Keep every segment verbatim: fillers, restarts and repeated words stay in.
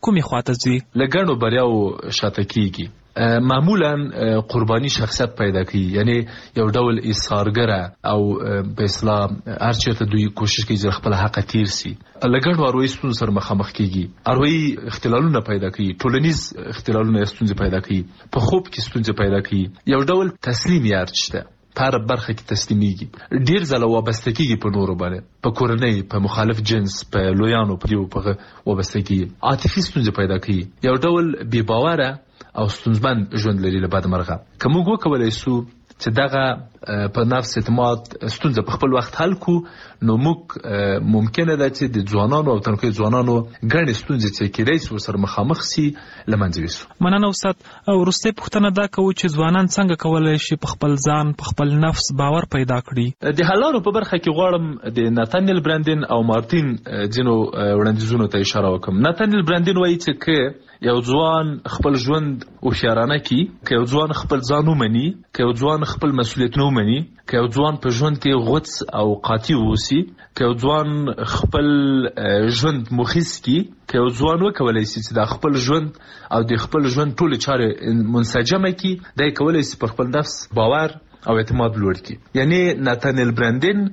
کومې خواته ځي؟ له ګڼو بریاو شاته کیږي. معمولا قربانی شخصیت پیدا کوي، یعنی یو ډول ایثارګره او په اصطلاح هر چیرته دوی کوشش کوي چې خپل حق تیر سي. لګړ واروي ستونزې سره مخامخ کیږي، اروي اختلالونه پیدا کوي، ټولنیز اختلالونه ستونزې پیدا کوي، په خوب کې ستونزې پیدا کوي. یو ډول تسلیم یارچته پر برخه کې تسلیمیږي، ډیر ځله وابسته کیږي په نورو باندې، په کورنۍ، په مخالف جنس، په لویانو په یو په وابسته کیږي، عاطفي ستونزې پیدا کوي، یو ډول بې باوره او ستونزمن ژوند لري. له بده مرغه که موږ وکولای سو چې دغه په نفس اعتماد ستونزه په خپل وخت حل کو، نو موږ ممکنه ده چې د ځوانانو او تنکي ځوانانو ګڼې ستونزې چې کېدای شي ورسره مخامخ سي له منځه یوسو. مننه استاد. وروستۍ پوښتنه دا کوو چې ځوانان څنګه کولی شي په خپل ځان په خپل نفس باور پیدا کړي؟ د حل لارو په برخه کې غواړم د ناتانیل برانډین او مارتین ځینو وړاندیزونو ته اشاره وکړم. ناتانیل برانډین وایي چې که یو ځوان خپل ژوند هوښیارانه کړي، که یو ځوان خپل ځان ومني، که یو ځوان خپل مسؤلیتونه ومني، که یو ځوان په ژوند کې غوڅ او قاطع واوسي، که یو ځوان خپل ژوند مخیس کړي، که یو ځوان وکولای شي چې د خپل ژوند او د خپل ژوند ټولې چارې منسجمه کړي، دی کولی شي پر خپل نفس باور او اعتماد لوړ کړي. یعنی ناتانیل برانډین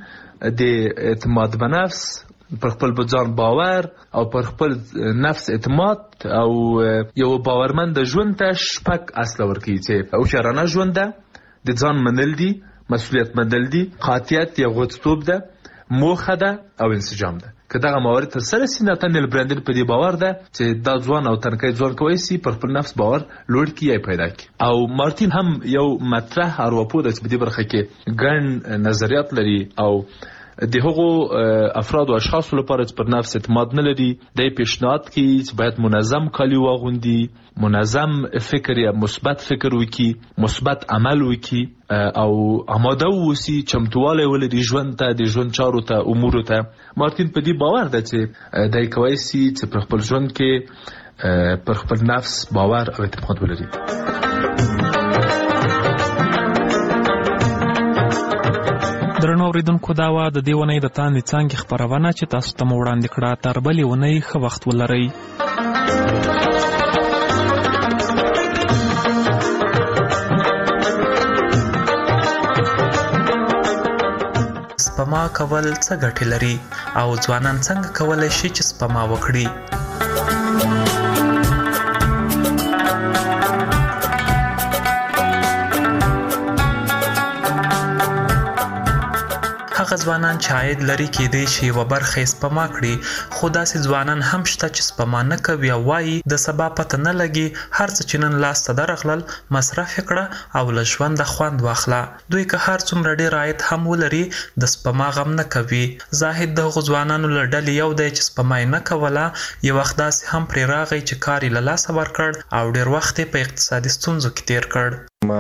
د اعتماد په نفس، پر خپل ځان باور او پر خپل نفس اعتماد او یو باورمند ژوند ته شپږ اصل ورکوي چې هوښیارانه ژوند ده، د ځان منل دي، مسؤلیت منل دي، قاطعیت یا غوڅتوب ده، موخه ده او انسجام ده. که دغه موارد تر سره سي، ناتانیل برانډین په دې باور ده چې دا ځوان او تنکی ځوان کولی سي پر خپل نفس باور لوړ کړي یا پیدا کړي. او مارتین هم یو مطرح ارواپوه ده چې په دې برخه کې ګڼ نظریات لري او د هغو افراد او اشخاصو لپاره چې پر نفس اعتماد نه لري، دی پیشنهاد کوي چې باید منظم کالي واغوندي، منظم فکر یا مثبت فکر وکړي، مثبت عمل وکړي او آماده واوسي، چمتوالی ولري ژوند ته، د ژوند چارو ته، امورو ته. مارتین په دې باور ده چې دی کولی سي چې پر خپل ژوند کې پر خپل نفس باور او اعتماد ولري. درنو اوریدونکو، دا وه د دې اونۍ د تاندې څانګې خپرونه چې تاسو ته مو وړاندې کړه. تر بلې اونۍ ښه وخت ولرئ. سپما کول څه ګټې لري او ځوانان څنګه کولی شي چې سپما وکړي؟ هغه ځوانان چې عاید لري کېدای شي یوه برخه یې سپما کړي، خو داسې ځوانان هم شته چې سپما نه کوي او وایي د سبا پته نه لګي، هر څه چې نن لاس ته درغلل مصرف یې کړه او له ژونده خوند واخله. دوی که هر څومره ډېر عاید هم ولري د سپما غم نه کوي. زاهد د هغو ځوانانو له ډلې یو دی چې سپما یې نه کوله، یو وخت داسې هم پرې راغی چې کار یې له لاسه ورکړ او ډېر وخت یې په اقتصادي ستونزو کې تیر کړ. ما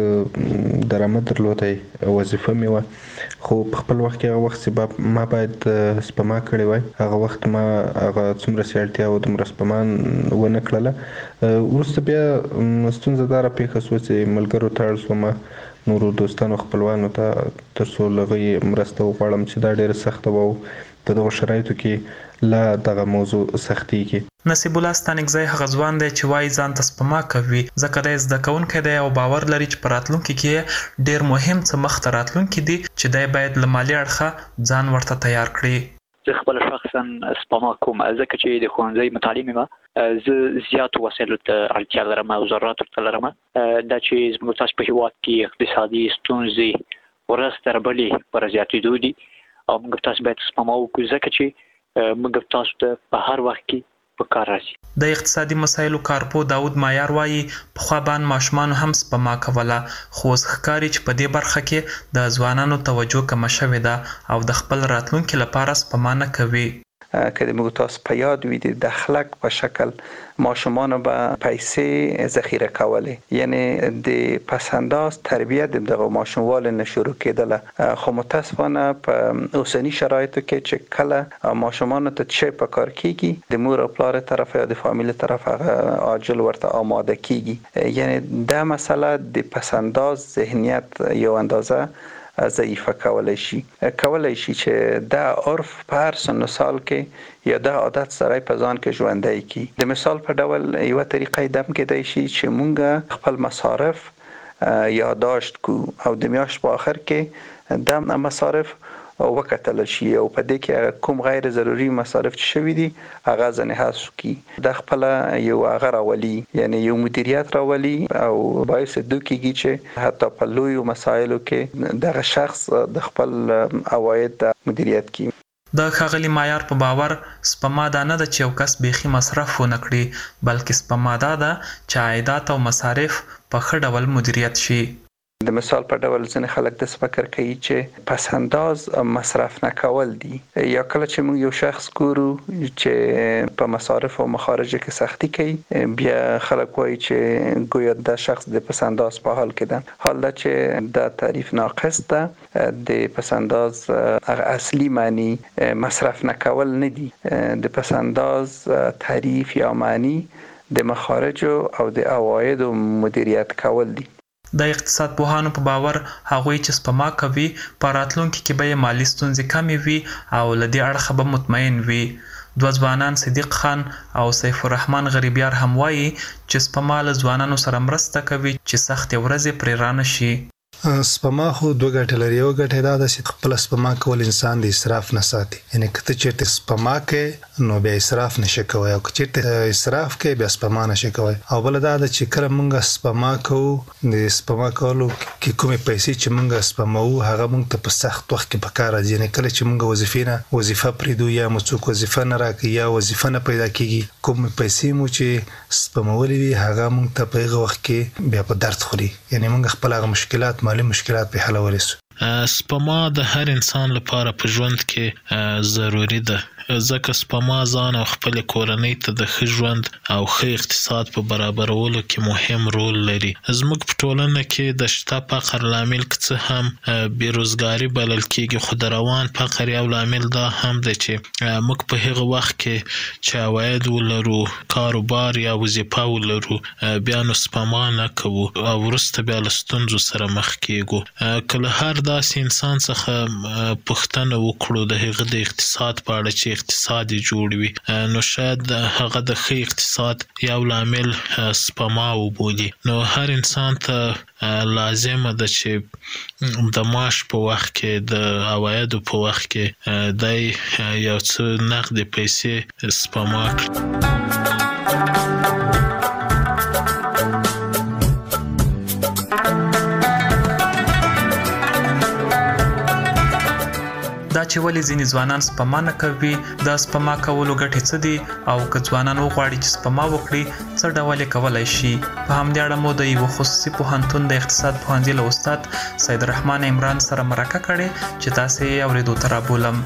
ښه درآمد درلودی، وظیفه مې وه، خو په خپل وخت کې هغه وخت چې ما باید سپما کړې وای، هغه وخت ما هغه څومره چې اړتیا وه دومره سپما ونه کړله. وروسته بیا ستونزه دا راپېښه شوه چې ملګرو ته اړ شوم، نورو دوستانو خپلوانو ته، تر څو له هغوی مرسته وغواړم چې دا ډېره سخته وه او په دغو شرایطو کې لا دغه موضوع سختېږي. نصیب الله ستانکزی هغه ځوان دی چې وایي ځان ته سپما کوي، ځکه دی زده کوونکی دی او باور لري چې په راتلونکي کې ډېر مهم څه مخته راتلونکي دي چې دی باید له مالي اړخه ځان ورته تیار کړي. زه خپل شخصا سپما کوم، ځکه چې د ښوونځي متعلم یم، زه زیاتو وسایلو ته اړتیا لرم او ضروراتو ته لرم. دا چې زموږ تاسو په هېواد کې اقتصادي ستونزې ورځ تر بلې پر زیاتېدو دي او موږ تاسو باید سپما وکړو، ځکه چې موږ تاسو ته په هر وخت کې په کار راځي. د اقتصادي مسایلو کارپو داود مایار وایي پخوا باندې ماشومانو هم سپما کوله، خو اوس ښکاري چې په دې برخه کې د ځوانانو توجه کمه شوې ده او د خپل راتلونکي لپاره سپما نه کوي. که د موږ تاسو په یاد وي د دخلک په شکل ماشومانو به پیسې ذخیره کولې، یعنی د پسنداز تربیت دغه ماشوموالو نه شروع کېدله، خو متاسفانه په اوسني شرایطو کې چې کله ماشومانو ته څه په کار کېږي د مور او پلار طرف یا د فامیل طرف هغه عاجل ورته آماده کېږي. یعنی دا مسله د پسنداز ذهنیت یو اندازه ضعیفه کولای شي کولای شي چې دا عرف په هر سن و سال کې یا دا عادت سره په ځان کې ژوندی کی. د مثال په ډول یو طریقه دم کېدای شي چې مونږ خپل مصارف یادداشت کو او د میاشت په آخر کې د مصارف وکتل شي او په دې کې کوم غیر ضروري مصارف چې شوي دي هغه ځنه حذف کی. د خپل یو هغه راولي یعنی یو مدیریت راولي او باعث دوکیږي چې حتی په لوی مسایلو کې دغه شخص د خپل عواید مدیریت کی. د ښاغلي معیار په باور سپما دا نه ده چې یو کس بیخي مصرف ونه کړي، بلکې سپما دا ده چې عایدات او مصارف په ښه ډول مدیریت شي. د مثال په ډول ځینې خلک د فکر کوي چې پس انداز مصرف نه کول دي، یا کله چې موږ یو شخص ګورو چې په مصارف او مخارجو کې سختی کوي بیا خلک وایي چې ګویا د شخص د پس انداز په حال کې ده، حال دا چې د تعریف ناقص ده. د پس انداز اصلي معنی مصرف نه کول نه دي، د پس انداز تعریف یا معنی د مخارجو او د عوایدو مدیریت کول دي. د اقتصاد پوهانو په باور هغوی چې سپما کوي په راتلونکي کې به یې مالي ستونزې کمې وي او له دې اړخه به مطمئن وي. دوه ځوانان صدیق خان او سیف الرحمن غریبیار هم وایي چې سپما له ځوانانو سره مرسته کوي چې سختې ورځې پرې رانه شي. سپما خو دوه ګټې لري. یو ګټه دا ده چې خپل سپما کول انسان د اسراف نه ساتي، یعنی که ته چېرته سپما کوې نو بیا اسراف نشي کوی، او که چېرته اسراف کوې بیا سپما نشي کوی. او بله دا ده چې کله موږ سپما کوو د سپما کولو کې کومې پیسې چې موږ سپموو هغه موږ ته په سخت وخت کې په کار راځي. یعنی کله چې موږ وظیفې نه وظیفه پرېږدو یا مو څوک وظیفه نه راکوي یا وظیفه نه پیدا کېږي، کومې پیسې مو چې سپمولې وي هغه موږ ته په هغه وخت کې بیا په درد خوري، یعنی موږ خپل هغه مشکلات مالی مشکلات په حلولی سو. سپما د هر انسان لپاره په ژوند کې ضروری ده، ځکه سپما ځان او خپل کورنۍ ته د ښه ژوند او ښه اقتصاد په برابرولو کې مهم رول لري. زموږ په ټولنه کې د شته فقر لامل که څه هم بیروزګاري بلل کېږي، خو د روان فقر یو لامل دا هم دی چې موږ په هغه وخت کې چې عواید ولرو، کاروبار یا وظیفه ولرو، بیا نو سپما نه کوو او وروسته بیا له ستونزو سره مخ کېږو. که له هر داسې انسان څخه پوښتنه وکړو د هغه د اقتصاد په اړه چې اقتصاد یې جوړ وي، نو شاید هغه د ښه اقتصاد یو لامل سپما وبولي. نو هر انسان ته لازمه ده چې د معاش په وخت کې د عوایدو په وخت کې دی یو څه نقدې پیسې سپما کړي. دا چې ولې ځینې ځوانان سپما نه کوي، د سپما کولو ګټې څه دي، او که ځوانان وغواړي چې سپما وکړي څه ډول یې کولی شي. په همدې اړه مو د یوه خصوصي پوهنتون د اقتصاد پوهنځي له استاد سید رحمان عمران سره مرکه کړې چې تاسې یې اورېدو ته رابولم.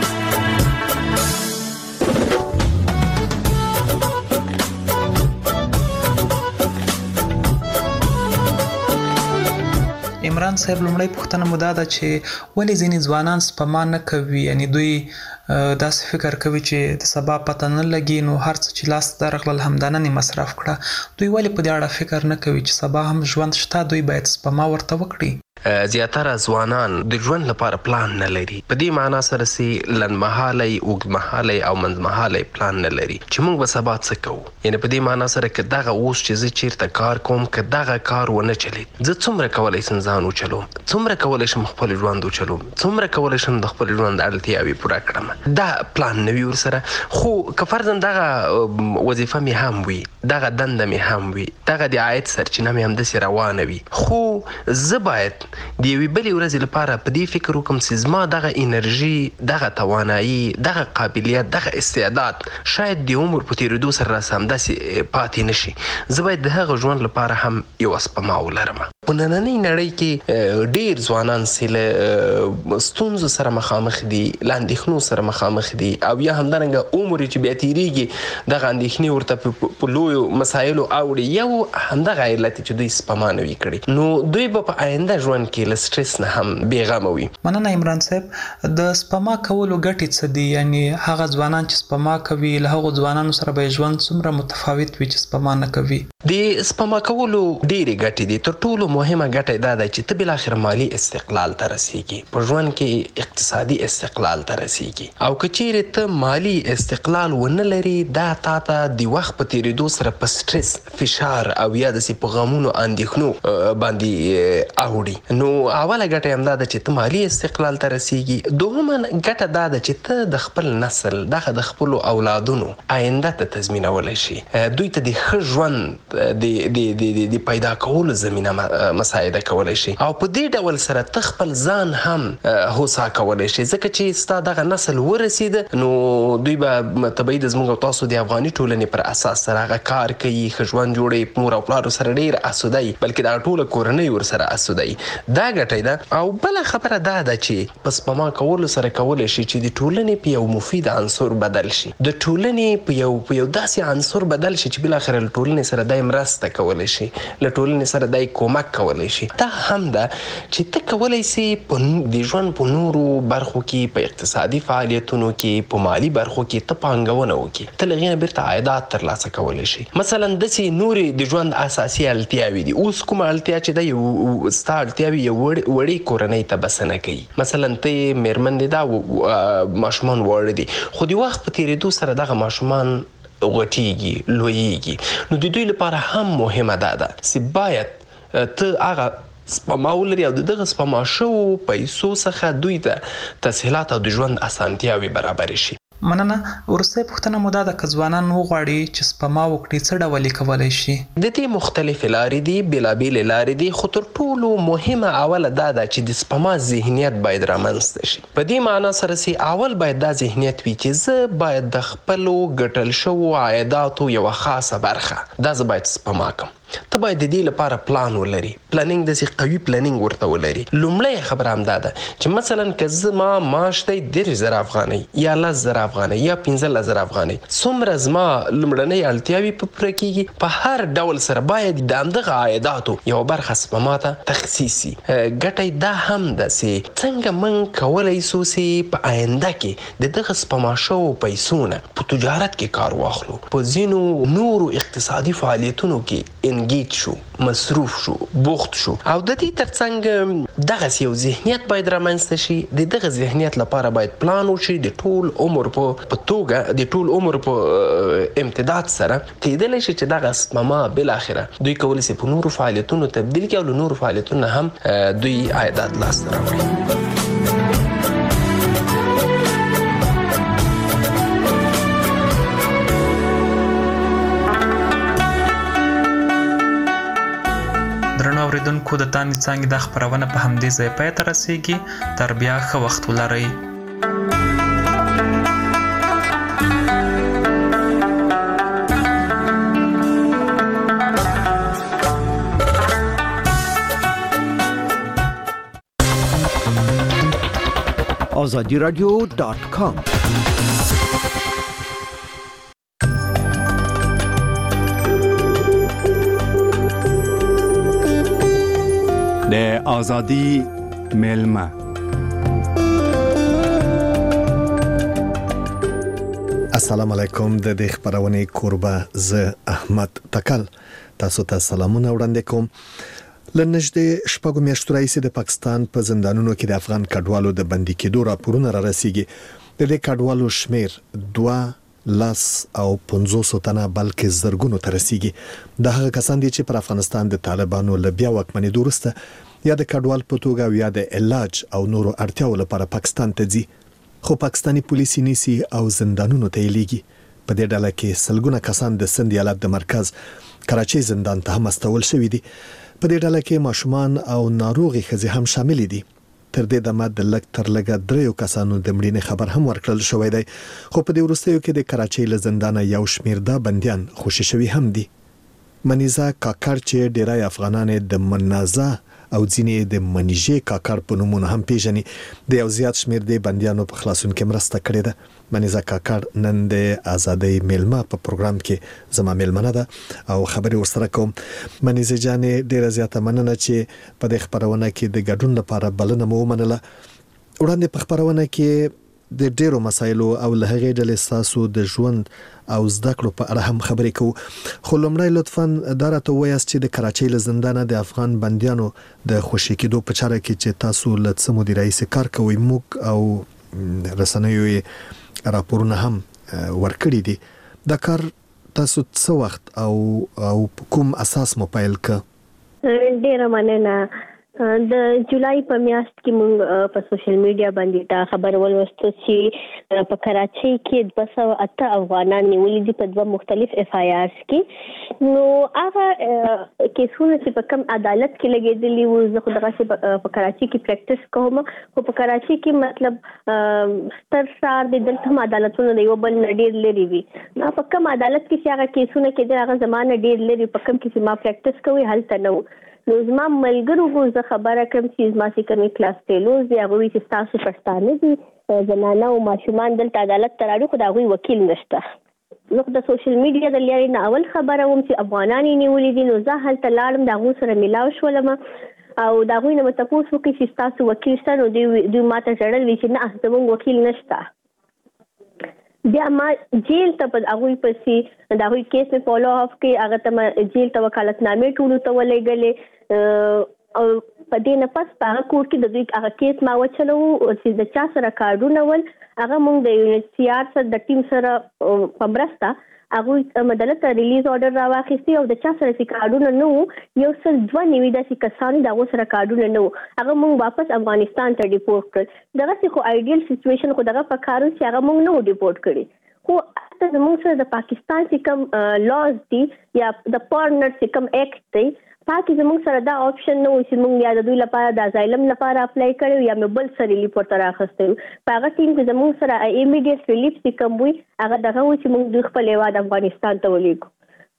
عمران صاحب، لومړی پوښتنه مو دا ده چې ولې ځینې ځوانان سپما نه کوي، یعنی دوی داسې فکر کوي چې د سبا پته نه لګي نو هر څه چې لاس ته درغلل همدا نن یې مصرف کړه. دوی ولې په دې اړه فکر نه کوي چې سبا هم ژوند شته، دوی باید سپما ورته وکړي؟ زیاتره ځوانان د ژوند لپاره پلان نه لري، په دې معنا سره چې لنډمهالی، اوږدمهالی او منځمهالی پلان نه لري چې موږ به سبا څه کوو. یعنې په دې معنا سره که دغه اوس چې زه چیرته کار کوم که دغه کار ونه چلید، زه څومره کولی شم ځان وچلوم، څومره کولی شم خپل ژوند وچلوم، څومره کولی شم د خپل ژوند اړتیاوې پوره کړم. دا پلان نه وي ورسره. خو که فرضاً دغه وظیفه مې هم وي، دغه دنده مې هم وي، دغه د عاید سرچینه مې همداسې روانه وي، خو زه باید د یوې بلې ورځې لپاره په دې فکر وکړم چې زما دغه انرژي، دغه توانایي، دغه قابلیت، دغه استعداد شاید د عمر په تېرېدو سره راسه همداسې پاتې نه شي. زه باید د هغه ژوند لپاره هم یوه سپما ولرم. په نننۍ نړۍ کې ډېر ځوانان چې له ستونزو سره مخامخ دي، له اندېښنو سره مخامخ دي، او یا همدارنګه عمر چې بیا تېرېږي دغه اندېښنې ورته په لویو مسایلو اوړي، یو همدغه علت چې دوی سپما نه وي کړې، نو دوی به په آینده ژوند کې له سټرس نه هم بېغمه وي. مننه عمران صاحب. د سپما کولو ګټې څه دي؟ یعنی هغه ځوانان چې سپما کوي له هغو ځوانانو سره به ژوند څومره متفاوت وي چې سپما نه کوي؟ د سپما کولو ډېرې ګټې دي. تر ټولو مهمه ګټه دا ده چې ته بل اخر مالی استقلال ته رسیږي، په ژوند کې اقتصادي استقلال ته رسیږي. او که چیرې ته مالی استقلال ونه لري دا تا ته د وخت په تیریدو سره په سټرس، فشار او یا داسې په غمونو اندېښنو باندې اوړي. نو اوله ګټه همدا ده چې ته مالی استقلال ته رسیږي. دوهمه ګټه دا ده چې ته د خپل نسل دغه د خپلو اولادونو آینده ته تضمینولی شي، دوی ته د ښه ژوند د د پیدا کولو زمینه مساعده کولی شي. او په دې ډول سره ته خپل ځان هم هوسا کولی شي، ځکه چې ستا دغه نسل ورسېده نو دوی به طبیعي د زموږ او تاسو د افغاني ټولنې پر اساس سره هغه کار کوي، ښه ژوند جوړوي، مور او پلارو سره ډېر اسوده وي، بلکې دغه ټوله کورنۍ ورسره اسوده وي. دا ګټه ده. او بله خبره دا ده چې په سپما کولو سره کولی شي چې د ټولنې په یو مفید عنصر بدل شي، د ټولنې په یو په یو داسې عنصر بدل شي چې بالاخره له ټولنې سره دای مرسته کولی شي، له ټولنې سره دای کومک کولی شي. دا هم ده چې ته کولی سي د ژوند په نورو برخو کې، په اقتصادي فعالیتونو کې، په مالی برخو کې ته پانګونه وکړي، ته له هغې نه بیرته عایدات ترلاسه کولی شي. مثلا داسې نورې د ژوند اساسي اړتیاوې دي. اوس کومه اړتیا چې ده یو ستا اړتیاوې یو وړې کورنۍ ته بسنه کوي. مثلا ته یې مېرمن دې دا ماشومان واړه دي، خو د وخت په تېرېدو سره دغه ماشومان غټیږي، لویږي. نو د دوی لپاره هم مهمه دا ده چې باید ته هغه سپما ولري او د دغه سپما شوو پیسو څخه دوی ته تسهیلات او د ژوند اسانتیاوې برابرې شي. مننه. وروستۍ پوښتنه مو دا ده که ځوانان وغواړي چې سپما وکړي څه ډول یې کولی شي؟ د دې مختلفې لارې دي، بېلابېلې لارې دي، خو تر ټولو مهمه اوله دا ده چې د سپما ذهنیت باید رامنځته شي. په دې معنا سره چې اول باید دا ذهنیت وي چې زه باید د خپلو ګټل شوو عایداتو یوه خاصه برخه دا زه باید سپما کړم. ته باید د دې لپاره پلان ولري، پلانینګ داسې قوي پلانینګ ورته ولري. لومړی خبره همدا ده چې مثلا که زما معاش دی دېرش زره افغانۍ یا لس زره افغانۍ یا پنځلس زره افغانۍ، څومره زما لومړنۍ اړتیاوې په پوره کېږي، په هر ډول سره باید د همدغه عایداتو یوه برخه سپما ته تخصیص شي. ګټه دا هم ده چې څنګه موږ کولی سو چې په آینده کې د دغه سپما شوو پیسو نه په تجارت کې کار واخلو، په ځینو نورو اقتصادي فعالیتونو کې انګیج شو، مصروف شو، بوخت شو. او د دې ترڅنګ دغسې یو ذهنیت باید رامنځته شي. د دغه ذهنیت لپاره باید پلان وشي، د ټول عمر په توګه د ټول عمر په امتداد سره کېدلی شي چې دغه سپما بالاخره دوی کولی شي په نورو فعالیتونو تبدیل کړي او له نورو فعالیتونو هم دوی عایدات لاسته راوړي. درنو اوریدونکو، د تاندې څانګې دا خپرونه په همدې ځای پای ته رسیږي. تر بیا ښه وخت ولرئ. آزادی رادیو دات کام د آزادی میلمه. السلام علیکم. د دې خبرونې کوربه زه احمد تکل تاسو ته سلامونه وړاندې کوم. لنږدې شپږو میاشتو راهیسې د پاکستان په زندانونو کې د افغان کډوالو د بندي کېدو راپورونه را رسیږي. د دې کډوالو شمیر دوه لاس او پنځوس تنه بلکې زرګونو ته رسیږي. د هغه کسان دي چې پر افغانستان د طالبانو له بیا واکمنېدو وروسته یا د کډوال په توګه او یا د علاج او نورو اړتیاو لپاره پاکستان ته ځي، خو پاکستاني پولیس نیسي او زندانونو ته یې لیږي. په دې ډله کې سلګونه کسان د سند ایالت د مرکز کراچۍ زندان ته هم استول شوي دي. په دې ډله کې ماشومان او ناروغي ښځې هم شامل دي. تر دې دمه د لږ تر لږه دریو کسانو د مړینې خبر هم ورکړل شوی دی، خو په دې وروستیو کې د کراچۍ له زندانه یو شمیر دا بندیان خوشي شوي هم دي. منیزه کاکړ چې ډیری افغانان د منازه او ځینې د منیژې کاکړ په نومونو هم پیژني، د یو زیات شمیر د بندیانو په خلاصون کې مرسته کړې ده. منیزه کاکړ نن د آزادۍ میلمه په پروګرام کې زما میلمنه ده او خبرې ورسره کوم. منیزه جانې ډیره زیاته مننه چې په دې خبرونه کې د ګډون لپاره بلنه مو ومنله. وړاندې په خبرونه کې د ډیرو مسایلو او له هغې ډلې ستاسو د ژوند او زده کړو په اړه هم خبرې کوو. خو لومړی لطفاً دا راته ووایاست چې د کراچۍ له زندانه د افغان بندیانو د خوشي کېدو په چاره کې چې تاسو له څه مودې راهیسې کار کوئ، موږ او رسنیو یې راپورونه هم ورکړي دي. دا کار تاسو څه وخت او او کوم اساس مو پیل کړ؟ ډیره مننه. د جولای په میاشت کې موږ په سوشل میډیا باندې دا خبر ولوستو چې په کراچۍ کې دوه سوه اته افغانان نیولي دي په دوه مختلف اف آی آرز کې. نو هغه کیسونه چې په کوم عدالت کې لګېدلي وو، زه خو دغسې په کراچۍ کې پریکټس کوم، خو په کراچۍ کې مطلب ستر ښار دی، دلته هم عدالتونه د یو بل نه ډېر لرې وي. نو په کوم عدالت کې چې هغه کیسونه کېدل هغه زما نه ډېر لرې، په کوم کې چې ما پریکټس کوي هلته نه و. نو زما ملګرو خو زه خبره کړم چې زما چې کومې کلاس فیلوز دي هغوی چې ستاسو پښتانه دي، زنانه او ماشومان دلته عدالت ته راړي، خو د هغوی وکیل نشته. زه خو د سوشل میډیا د لارې نه اول خبره وم چې افغانان یې نیولي دي. نو زه هلته لاړم، د هغوی سره میلاو شولم او د هغوی نه مې تپوس وکړي چې ستاسو وکیل شته. نو دوی دوی ما ته ژړل وي چې نه زموږ وکیل نشته. بیا ما جیل ته په هغوی پسې د هغوی کیس مې فالو اف کړي، هغه ته ما جیل ته وکالتنامې ټولو ته ولېږلې او په دې نه پس په هغه کور کې د دوی هغه کیس ما وچلو چې د چا سره کارډونه ول، هغه موږ د یو ان ایچ سی آر سره د ټیم سره په مرسته هغوی مدلته ریلیز آرډر راواخیستي او د چا سره چې کارډونه نه وو، یو سل دوه نوي داسې کسانو د هغو سره کارډونه نه وو، هغه موږ واپس افغانستان ته ډیپورټ کړل. دغسې خو آیډیل سچویشن خو دغه په کار و چې هغه موږ نه وو ډیپورټ کړي. خو هلته زموږ سره د پاکستان چې کوم لاز دي یا د پارنر چې کوم ایکټ دی، پاکې زموږ سره دا آپشن نه و چې موږ یا د دوی لپاره د ازایلم لپاره اپلای کړی یا مې بل څه ریلیف ورته رااخیستی و. په هغه ټیم کې زموږ سره ایمیډیټ ریلیف چې کوم وي هغه دغه و چې موږ دوی خپل هیواد افغانستان ته ولېږو.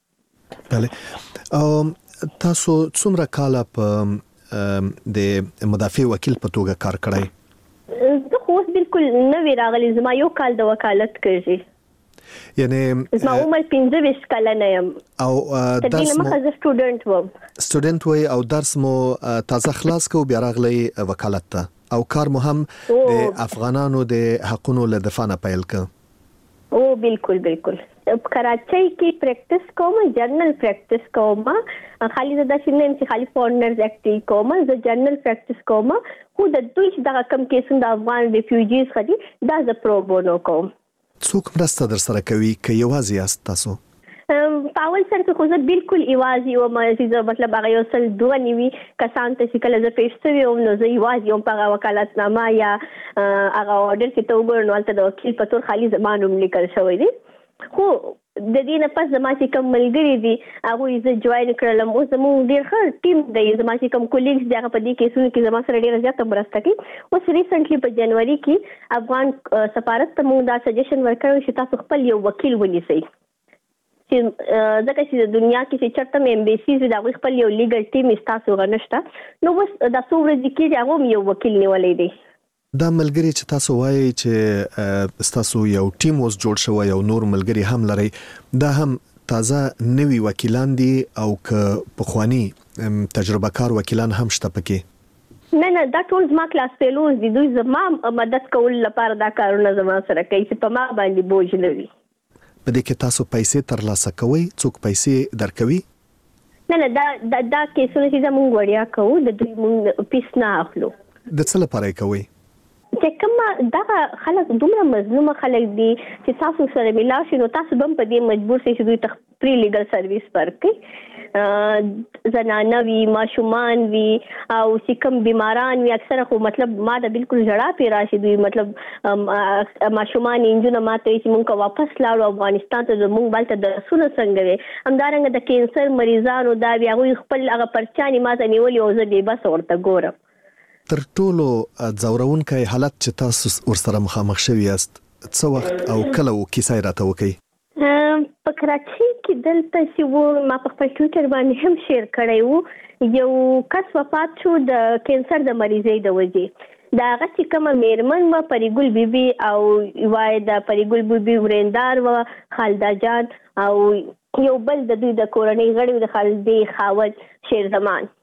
بله. تاسو څومره کاله په د مدافع وکیل په توګه کار کړی؟ زه خو اوس بالکل نوی راغلی، زما یو کال د وکالت کېږي. یعنی زما عمر پنځه ویشت کلنه یم او درس مو زه سټوډنټ وم سټوډنټ وای او درس مو تازه خلاص کو بیا راغلی وکالت ته او کار مو هم د افغانانو د حقونو له دفاع نه پیل ک. او بالکل بالکل کراچۍ کې پریکټس کوم، جرنل پریکټس کوم، خالي زه دا شنه چې خالي فورنرز اکټ کوم، زه جرنل پریکټس کوم. خو د دوی چې دا کم کیسونه د افغان ریفیوجیز خدي دا ز پرو بونو کوم. څوک مرسته در سره کوي که یوازې یاست تاسو؟ په اول سر کې خو زه بالکل یوازې وم، چې مطلب هغه یو سل دوه نوي کسان ته چې کله زه پیش شوې وم نو زه یوازې وم په هغه وکالتنامه یا هغه آرډر چې ته وګورې نو هلته د وکیل په طور خالي زما نوم لیکل شوی دی. خو د دې نه پس زما چې کوم ملګري دي هغوی زه جوین کړلم. اوس زموږ ډېر ښه ټیم دی، زما چې کوم کولیګز دي هغه په دې کیسونو کې زما سره ډېره زیاته مرسته کوي. اوس ریسنټلی په جنوري کې افغان سفارت ته موږ دا سجیشن ورکړی چې تاسو خپل یو وکیل ونیسئ، چې ځکه چې د دنیا کې چې چېرته م ایمبیسیز د هغوی خپل یو لیګل ټیم ستاسو هغه نشته. نو اوس دا څو ورځې کېږي هغه هم یو وکیل نیولی دی. دا ملګری چې تاسو وایي چې تاسو یو ټیم اوس جوړ شوی او نور ملګری هم لري، دا هم تازه نوي وکیلان دي او که پخواني تجربه کار وکیلان هم شته پکې؟ نه نه دا ټول زما کلاس فیلوز دي، دوی زما مدد کول لپاره دا کارونه زما سره کوي چې په ما باندې بوج نه وي. په دې کې تاسو پیسې ترلاسه کوئ؟ څوک پیسې درکوي؟ نه نه دا دا کیسونه چې زموږ وړیا کوو د دوی موږ پیس نه اخلو. د څه لپاره یې کوئ؟ چې کومه دغه خلک دومره مظلومه خلک دي چې تاسو سره ملاو شي نو تاسو به هم په دې مجبور شئ چې دوی ته پری لیګل سرویس ورکړي. زنانه وي، ماشومان وي او چې کوم بیماران وي، اکثره خو مطلب ما ته بالکل ژړا پې راشي. دوی مطلب ماشومان نجونه ما ته وایي چې موږ واپس لاړو افغانستان ته، زموږ بلته درسونه څنګه وي. همدارنګه د کینسر مریضانو دا وي، هغوی خپل هغه پرچانې ما ته نیولي او زه بېبسه ورته ګورم. تر ټولو ځورونکی حالت چې تاسو ورسره مخامخ شوي یاست څه وخت او کله و؟ کیسه یې راته وکړئ. په کراچۍ کې دلته چې و ما په خپل ټویټر باندې هم شیر کړی و، یو کس وفات شو د کینسر د مریضۍ د وجې. د هغه چې کومه میرمن وه پریګل بیبي او وایي د پریګل بیبي ورېندار وه خالده جان او یو بل د دوی د کورنۍ غړي د خالدې خاوند شیر زمان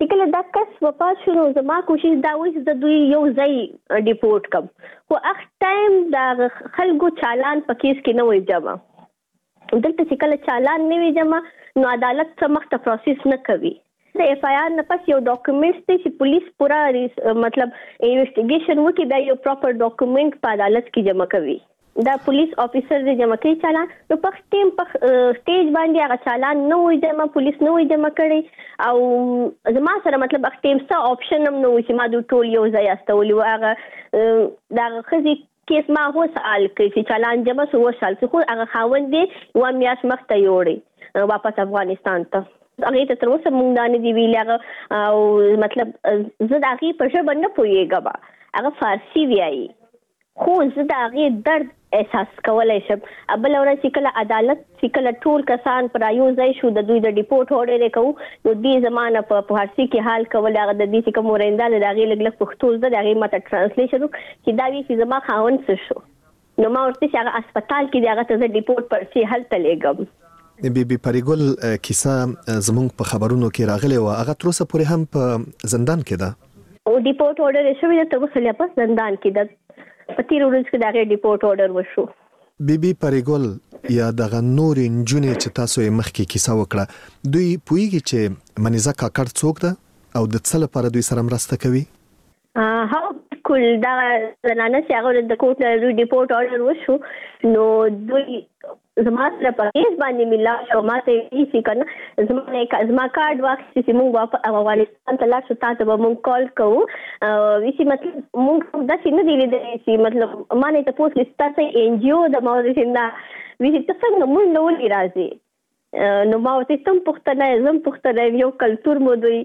چې کله دا کس وفات شو نو زما کوشش دا وي چې د دوی یو ځای ډیپورټ کم خو اخ ټایم دا خلکو چالان په کیس کې نه وي جمع دلته چې کله چالان نه وي جمع نو عدالت څخه مخته پروسس نه کوي د اف آی آر نه پس یو ډاکومنټس دی چې پولیس پورا مطلب انویسټیګیشن وکړي دا یو پراپر ډاکومنټ په عدالت کې جمع کوي دا پولیس افیسر دی جمع کوي چالان نو په ټیم په سټیج باندې هغه چالان نه وي جمع پولیس نه وي جمع کړي او زما سره مطلب هغه ټیم سره آپشن هم نه وي چې ما دوی ټول یو ځای استولي و هغه دا خزي کیس ما هو سوال کوي چې چالان جمع سو وشال خو هغه خاوند دی و میاش مخته یوړي واپس افغانستان ته هغه ته تر اوسه مونږ دا نه دی ویلي هغه او مطلب زه د هغې په ژبه نه پوهېږم هغه فارسي وایي خو زه د هغې درد احساس کولی شم بله ورځ چې کله عدالت چې کله ټول کسان پر یو ځای شو د دوی د ډیپورټ order یې کوو نو دې زما نه په فارسي کې حال کول هغه د دې چې کوم ورنده ده د هغې لږ لږ پښتو زده د هغې ماته ټرانسلیشن وکړو چې دا وایي چې زما خاوند څه شو نو ما ورته چې هغه هسپتال کې دی هغه ته زه ډیپورټ پرچې هلته لیږم بی بی پریګل کیسه زموږ په خبرونو کې راغلی و هغه تر اوسه پورې هم په زندان کې ده او ډیپورټ order یې شوی ده تر اوسه لا په زندان کې ده په تیر ورځ کې د هغې ډیپورټ order وشو بی بی پریګل یا دغه نورې نجونې چې تاسو یې مخکې کیسه وکړه دوی پوهیږي چې منیزه کاکړ څوک ده او د څه لپاره دوی سره مرسته کوي ها کول دا زنانه چې هغه د کوټ نه ډیپورټ order وشو نو دوی زما سره په هیڅ باندې ملا شو ماته هیڅ کنه زما نه زما کارت واخیست چې موږ واپس افغانستان ته لاړ شو تاسو به موږ کال کوو ویسي مطلب موږ دا څنګه دی لیدل چې مطلب ما نه تاسو لستا سه ان جی او د مورشن دا ویسي تاسو څنګه موږ نو لري راځي نو ما ورته تم پښتنه زم پښتنه یو کلچر مو دوی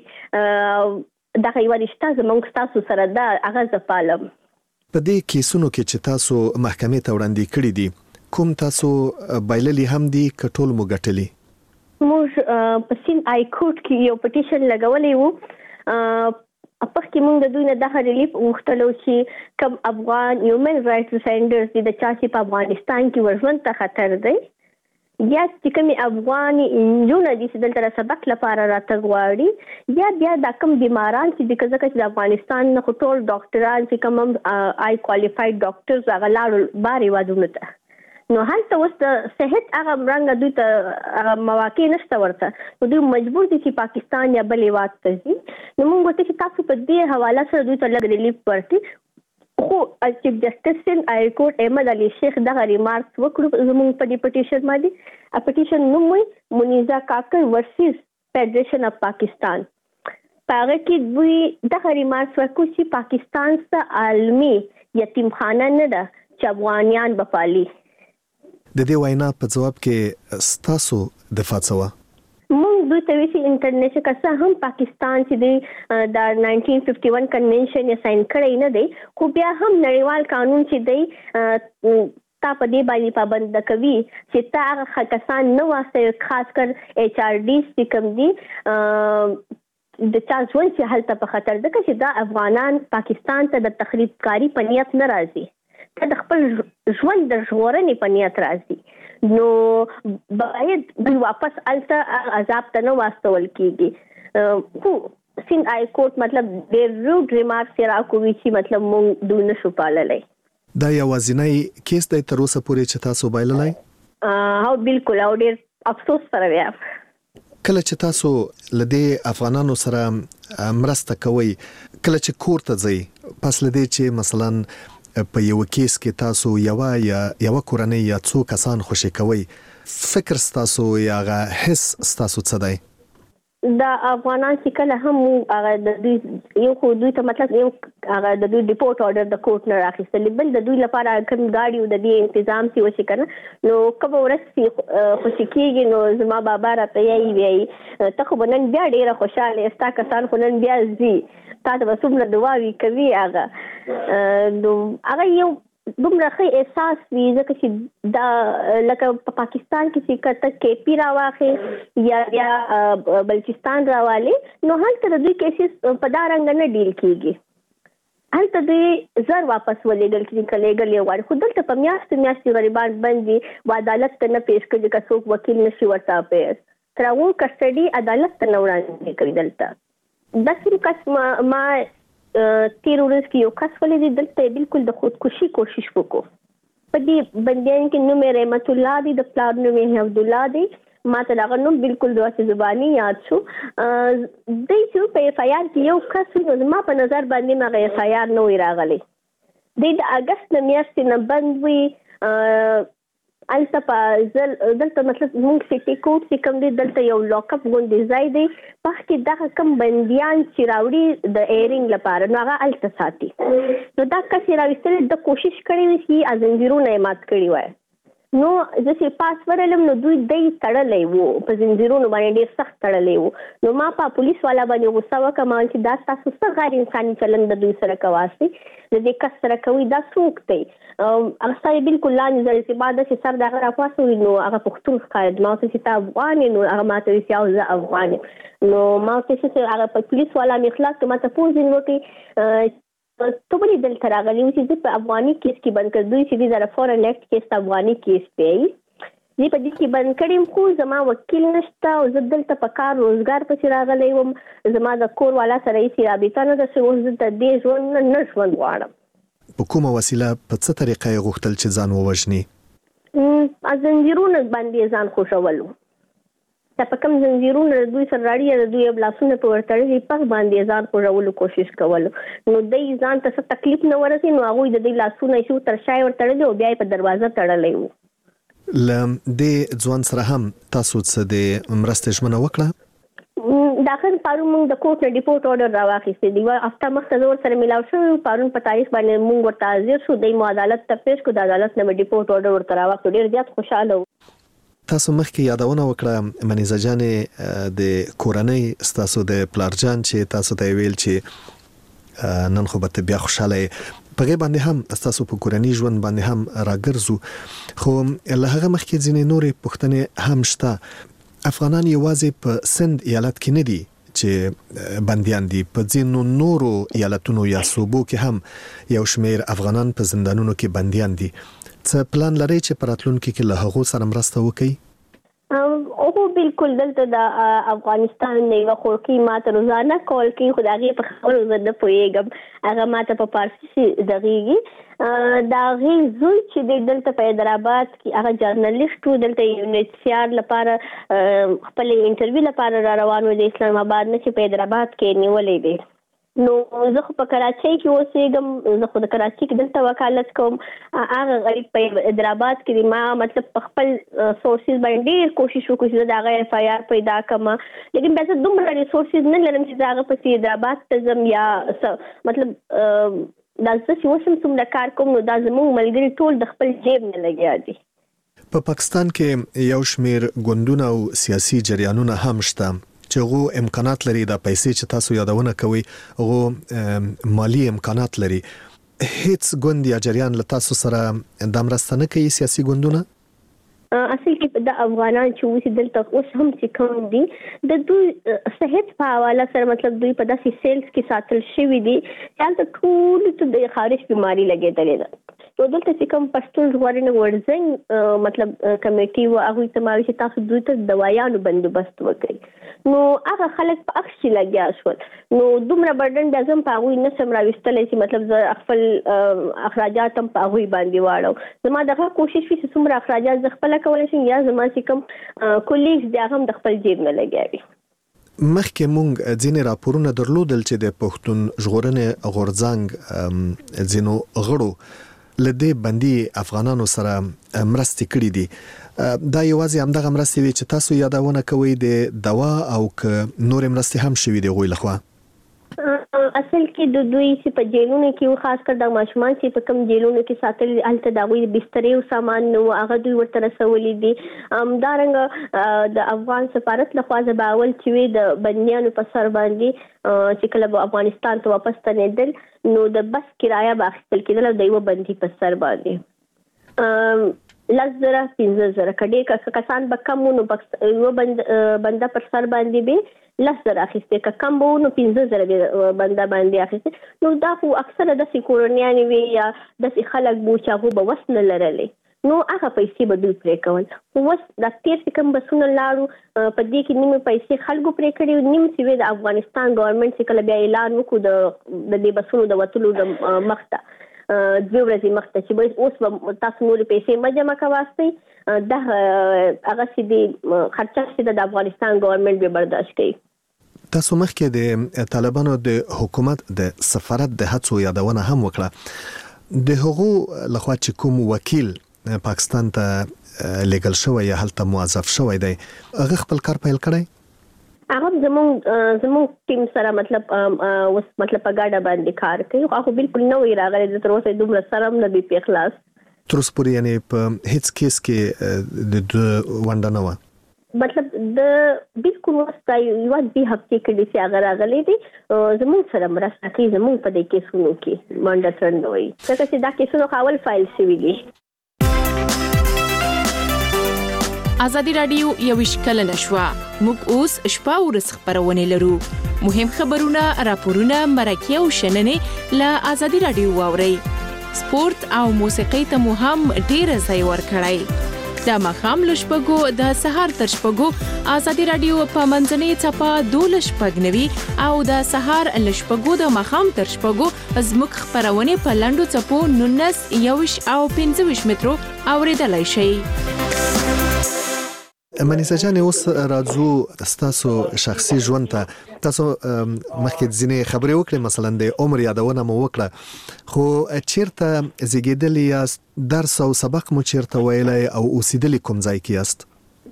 دا یو رشتہ زموږ تاسو سره دا هغه زپالم په دې کیسونو کې چې تاسو محکمې ته وړاندې کړی دي کوم تاسو بایللی هم دي کټول مو غټلی موږ په سین آی کورټ کې یو پټیشن لګولې وو په کې موږ د دوی نه د ریلیف وغوښتلو چې کوم افغان هیومن رائټس ډیفینډرز دي د چا چې په افغانستان کې ورژوند ته خطر دی یا چې کومې افغاني نجونې دي چې دلته سبق لپاره راته غواړي یا بیا دا کوم بیماران چې د ځکه چې د افغانستان نه ټول ډاکټران چې کوم آی کوالیفاید ډاکټرز هغه لاړو بار هیوادونو ته نو هلته اوس د صحت هغه رنګه دوی ته مواقع نشته ورته نو دوی مجبور دي چې پاکستان یا بل هیواد ته ځي نو موږ ورته چې تاسو په دې حواله سره دوی ته لږ ریلیف ورکړي خو چیف جسټس سین آی کورټ احمد علي شیخ دغه ریمارکس وکړو زموږ په دې پټیشن باندې اپټیشن نوم وي منیزه کاکړ ورسز فیډریشن اف پاکستان هغه کې دوی دغه ریمارکس وکړو چې پاکستان څخه عالمي یتیمخانه نه ده چې افغانیان به پالي د دې وینا په جواب کې ستاسو دفاع څه مونږ دوی ته ویسي انټرنیشنل کسه هم پاکستان چې د د نائنټین ففټي ون کنونشن یې ساين کړی نه دی خو بیا هم نړیوال قانون چې دی تا په دې باندې پابند کوي چې تا هغه کسان نه واسه خاص کر ایچ آر ډی چې کوم دي د چا ژوند چې هلته په خطر ده چې دا افغانان پاکستان ته د تخریب کاری په نیت نه راځي د خپل ژوند د ژغورنې په نیت راځي نو باید دوی واپس الته عذاب ته نه واستول کیږي خو سین آی کورټ مطلب ډېر روډ ریمارکس راکوي چې مطلب مونږ دوی نشو پاللی دا یوازینی کیس دی تر اوسه پورې چې تاسو بایللی او بالکل او ډېر افسوس سره بیا کله چې تاسو لدې افغانانو سره مرسته کوئ کله چې کور ته ځئ پس لدې چې مثلا په یو کیس کې تاسو یو یا یو کورنۍ یا څو کسان خوشی کوي فکر تاسو یا غا حس تاسو څه دی دا افغانان چې کله هم هغه د دوی یو خو دوی ته مطلب یو هغه د دوی ډیپورټ order د کوټ نه راخیستل بل د دوی لپاره کوم گاډي د دې تنظیم سی وشي کنه نو کوم ورسې خوشی کیږي نو زما بابا راته یې وی ته خو نن بیا ډیره خوشاله استا کسان خو نن بیا زی تا ته وسومره دعاوی کوي هغه نو هغه یو دومره ښه احساس وي ځکه چې دا لکه په پاکستان کې چې کته کې پی راواخې یا یا بلوچستان راوالي نو هلته د دوی کیسز په دا رنګ نه ډیل کیږي هلته دوی زر واپس ولېږل کېږي که لېږل یې غواړي خو دلته په میاشتو میاشتې غریبان بند دي و عدالت ته نه پیش کړي که څوک وکیل نشي ورته پیش تر هغو کسټډي عدالت ته نه وړاندې کوي دلته دا چې کس ما ما تیر ورځ کې یو کس ولې دلته بالکل د خودکشي کوشش وکړو. په دې بندیان کې نوم رحمت الله دی، د پلار نوم عبد الله دی. ما ته دا نوم بالکل د واسه زبانی یاد شو. د چې په اف آی آر کې یو کس نو ما په نظر باندې ما اف آی آر نو راغلی. د اگست میاشتې نه بند وی الته په ځل دلته مطلب موږ سټي کوډ چې کوم دی دلته یو لاک اپ غونډې ځای دی په کې دغه کم بنديان چې راوړي د ایرینګ لپاره نو هغه الته ساتي. نو دا کسي راوستل د کوشش کړي چې ازنجیرونه مات کړي وای. نو چې پاسورډ لم نو دوی دای تړلې وو په زنجیرونو باندې ډیر سخت تړلې وو. نو ما په پولیس والا باندې غوسه وکړم چې دا تاسو څه غیر انساني چلند د دوی سره کواسي د دې کس سره کوي دا څوک دی. هغه ځای بالکل لاندې ځل چې بعد چې سر دغه راپاسوي نو هغه پښتون ښکارد ما ته چې تا افغان نو هغه ما ته چې او زه افغان نو ما ته چې هغه په پولیس والا مخلاق ته ما ته پوښتنه وکړي ته ولې دلته راغلی و چې زه په افغاني کیس کې بند کړ. دوی چې د فورن ایکټ کیس ته افغاني کیس دی زه په دې کې بند کړم خو زما وکیل نشته او زه دلته په کار روزګار پسې راغلی وم. زما د کور والا سره یې رابطه نه ده چې اوس زه د دې ژوند نه ژوند غواړم. په کومه وسیله په څه طریقه یې غوښتل چې ځان ووژني؟ زنجیرونه باندې ځان خوښولو. دا په کوم زنجیرونه دوی سره راړي د دوی بلاسونه په ورتړي په باندې ځان خوړولو کوشش کولو. نو دای ځان ته څه تکلیف نه ورسي نو هغه د دې لاسونه شو تر شای ورتړي او بیا په دروازه تړلې وو. لم د ځوان سره هم تاسو څه د مرستې ژمنه وکړه؟ داخل پارون موږ د کوټ نه ډیپورټ order راواخیستې دی. هفته مخکې زور سره ملاو شو پارون په تاریخ باندې موږ ورته حاضر شو د عدالت ته پیښ کو د عدالت نه ډیپورټ order ورته راواخیستو. ډیر زیات خوشاله تاسو مخکې یادونه وکړه منیزه جانې د کورنۍ ستاسو د پلارجان چې تاسو ته ویل چې نن خو به بیا خوشاله په غي باندې هم تاسو په کورنۍ ژوند باندې هم راګرځو خو له هغه مخکې ځینې نورې پوښتنې هم شته. افغانان یوازې په سند ایالت کې نه دي چې بنديان دي، په ځینو نورو ایالتونو یا صوبو کې هم یو شمېر افغانان په زندانونو کې بنديان دي. څه پلان لري چې په راتلونکي کې له هغو سره مرسته وکړي؟ او بالکل دلته د افغانستان نه یو خورکی ماته روزانه کول کوي خدای په خبرو زه نه پوهیږم. هغه ماته په پارسي دغېږي دا غي زوی چې دلته په حیدرآباد کې هغه جرنالیست و دلته یونیسیار لپاره خپل انټرویو لپاره را روان و د اسلام آباد نه چې په حیدرآباد کې نیولې دي. نو زه خو په کراچۍ کې اوسېږم، زه خو د کراچۍ کې دلته وکالت کوم. هغه غریب په حیدرآباد کې ما مطلب په خپل سورسز باندې ډېر کوشش وکړ چې د هغه اف آی آر پیدا کړم، لیکن بیا زه دومره ریسورسز نه لرم چې هغه په حیدرآباد ته ځم یا مطلب دا زه چې اوس هم څومره کار کوم نو دا زموږ ملګري ټول د خپل جیب نه لګیا دي. په پاکستان کې یو شمېر ګوندونه او سیاسي جریانونه هم شته چې هغه امکانات لري د پیسې چې تاسو یادونه کوي هغه مالی امکانات لري. هیڅ ګوند یا جریان له تاسو سره د مرسته نه کوي سیاسي ګوندونه؟ اصل کې د افغانان چې اوس دلته اوس هم چې کوم دي د دوی صحت په حواله سره مطلب دوی په داسې سیلز کې ساتل شوی دي چې تل ټول ته د خارج بیماری لګېدلې ده. نو دلته چې کوم پښتون ژغورنې ورځنګ مطلب کمیټي و هغه ته ماوي چې تاسو دوی ته دوايانو بندوبست وکړي نو هغه خلک په اخشي لګیا شول. نو دومره برډن د اعظم په هغه نه سم راوستلې چې مطلب ز خپل اخراجات هم په هغه باندې واړو. زما دغه کوشش وی چې څومره اخراجات ز خپل کولای شم یا زما چې کوم کولیګز د هغه د خپل جیب نه لګیاوي. مخکې مونږ ځینې راپورونه درلودل چې د پښتون ژغورنې غورځنګ ځینو غړو لدې بندي افغانانو سره مرستې کړې دي. دا یوازې همدغه مرستې وي چې تاسو یادونه کوي د دوا او ک نور مرستې هم شوي دي غوي لخوا؟ اصل کې د دوی چې په جیلونو کې خاص کر د ماشومان چې په کم جیلونو کې ساتل الته د غوي بسترې او سامان نو هغه دوی ورته رسولې دي. همدارنګه د افغان سفارت لخوا ځباول چې وي د بنديانو په سر باندې چې کله افغانستان ته واپس تنیدل نو د بس کرایه باخستل کېدل د یو بندي په سر باندې لزره پنځه زره کډې کسان به کم نو یو بند بنده پر سر باندې به لزره اخیسته که کم به نو پنځه زره بنده باندې اخیسته. نو دا خو اکثره د سکورنیان وی یا د خلک بو چې هغه به وسنه لرلې نو هغه پیسې به دوی پرې کول. اوس د تیر چې کوم بسونه لاړو په دې کې نیمه پیسې خلکو پرې کړي، نیم چې د افغانستان ګورنمنت چې کله بیا اعلان وکړو د د دې بسونو د وتلو د مخته دوه ورځې مخته چې اوس به تاسو نور پیسې ما جمع کواستی، دا هغه چې د خرچه چې د افغانستان ګورنمنت به برداشت کوي. تاسو مخکې د طالبانو د حکومت د سفارت د هڅو یادونه هم وکړه. د هغو لخوا چې کوم وکیل پاکستان ته لیګل شوی یا هلته موظف شوی دی، هغه خپل کار پیل کړی؟ هغه زموږ زموږ ټیم سره مطلب اوس مطلب په ګاډه باندې کار کوي. هغه بالکل نو وی راغلی د تر اوسه دومره سره هم نه دی په اخلاص. تر اوسه پورې یعنی په هیڅ کیس کې د ونډه نه و؟ مطلب د بالکل وستا یو د هفته کې د سیاغ راغلي دي زموږ سره مرسته کوي زموږ په دې کیسونو کې منډه ترندوي څنګه چې دا کیسونه خاول فایل شوی دي. آزادی رادیو یو شکل نشوا موږ اوس شپه ورځ خبرونه لرو. مهم خبرونه، راپورونه، مرکه او شننې له آزادی رادیو واوري. سپورت او موسیقي ته مو هم ډیر ځای ورکړی. د مخام لشپګو د سهار تر شپګو آزادی رادیو په منځنۍ چپا دوه شپګنوي او د سهار لشپګو د مخام تر شپګو زموږ خبرونه په لاندو چپو نونس یوش او پنځه مترو اوریدلای شي. منیزه جان، اوس راځو ستاسو شخصي ژوند ته. تاسو مخکې ځینې خبرې وکړې، مثلا د عمر یادونه مو وکړه، خو چیرته زیږیدلي یاست؟ درس او سبق مو چیرته ویلی او اوسېدلي کوم ځای کې یاست؟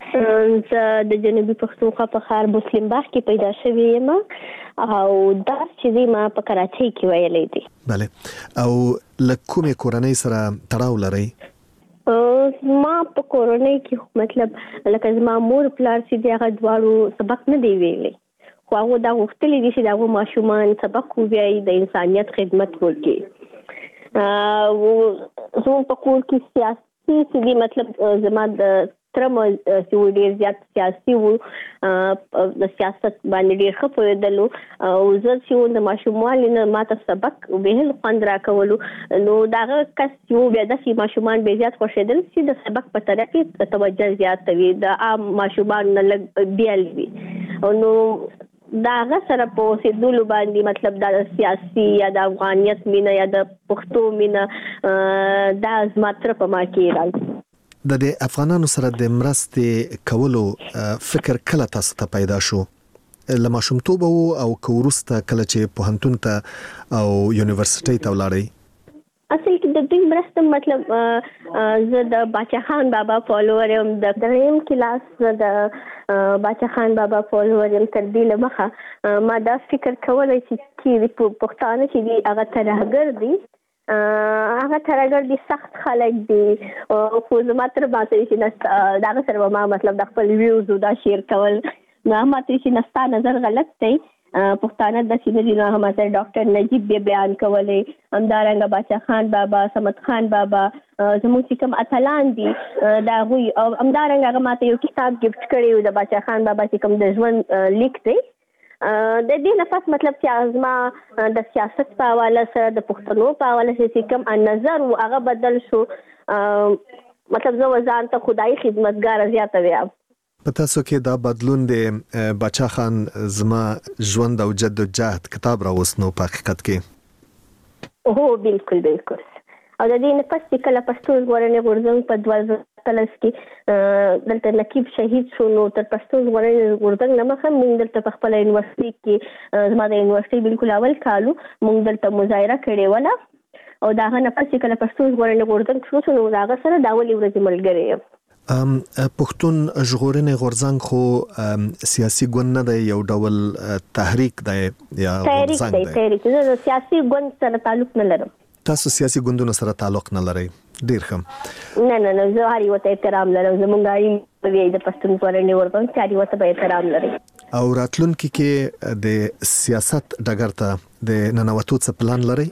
زه د جنوبي پښتونخوا په ښار مسلم باغ کې پیدا شوې یم او درس چې دی ما په کراچۍ کې ویلی دی. بله. او له کومې کورنۍ سره تړاو لرئ؟ ما په کورنۍ کې مطلب لکه زما مور پلار چې دی هغه دواړو سبق نه دی ویلی، خو هغه دا غوښتلی دي چې د هغو ماشومان سبق ووایي، د انسانیت خدمت وکړي. زموږ په کور کې سیاسي چې دی مطلب زما د ترم چې و ډېر زیات سیاسي و، د سیاست باندې ډېر ښه پوهېدلو او زه چې و د ماشوموالي نه ما ته سبق بهل خوند راکولو، نو د هغه کس چې و بیا داسې ماشومان بیا زیات خوښېدل چې د سبق په طرف کې توجه زیاته وي، د عام ماشومانو نه لږ بیل وي. نو د هغه سره په اوسېدلو باندې مطلب دا د سیاسي یا د افغانیت مینه یا د پښتو مینه دا زما تره په ما کې راځي. د د افغانانو سره د مرستې کولو فکر کله تاسو ته پیدا شو؟ له ماشومتوبه و او که وروسته کله چې پوهنتون ته او یونیورسيټۍ ته ولاړئ؟ اصل کې د دوی مرسته مطلب زه د باچا خان بابا فالوور یم، د دریم کلاس زه د باچا خان بابا فالوور یم. تر دې له مخه ما دا فکر کولی چې پښتانه چې دي هغه ترهګر دي، هغه ترهګر دي، سخت خلک دي، خو زما تر باندې چې د هغه سره ما مطلب د خپل ویوز دا شیر کول نو ما ته چې نستا نظر غلط دی، پښتانه د سینې دي. نو هم سره ډاکټر نجیب به بیان کولې، همدارنګه باچا خان بابا، سمت خان بابا، زموږ چې کوم اتلان دي دا غوي، او همدارنګه هغه ماته یو کتاب ګفت کړی د باچا خان بابا چې کوم د ژوند لیک دی. د دې نفس مطلب چې ازما د سیاست په حواله سره د پښتنو په حواله چې کوم نظر او هغه بدل شو، مطلب زه ځان ته خدای خدمتګار زیاته ویم. په تاسو کې دا بدلون د باچا خان زما ژوند او جدوجهد کتاب راوستنو په حقیقت کې؟ هو بالکل بالکل. او د دې نفس چې کله پښتو ژغورنې غورځنګ په دوه زره اتلس کې دلته نقیب شهید شو، نو تر پښتو ژغورنې غورځنګ نه مخه موږ دلته په خپله یونیورسټۍ کې زما د یونیورسټۍ بالکل اول کالو موږ دلته مظاهره کړې وله، او د هغه نفس چې کله پښتو ژغورنې غورځنګ شروع شو نو د هغه سره د اولې ورځې ملګری یم. پښتون ژغورنې غورځنګ خو سیاسي ګوند نه دی، یو ډول تحریک دی یا غورځنګ دی؟ تحریک دی. زه سیاسي ګوند سره تعلق نه لرم. تاسو سیاسي ګوندونو سره تعلق نه لرئ؟ ډیر ښه. نه نه نه زه هر یو ته احترام لرم. زموږ اړین د پښتون ژغورنې غورځنګ چې هر یو ته به احترام لري. او راتلونکي کې د سیاست ډګر ته د ننوتو څه پلان لرئ؟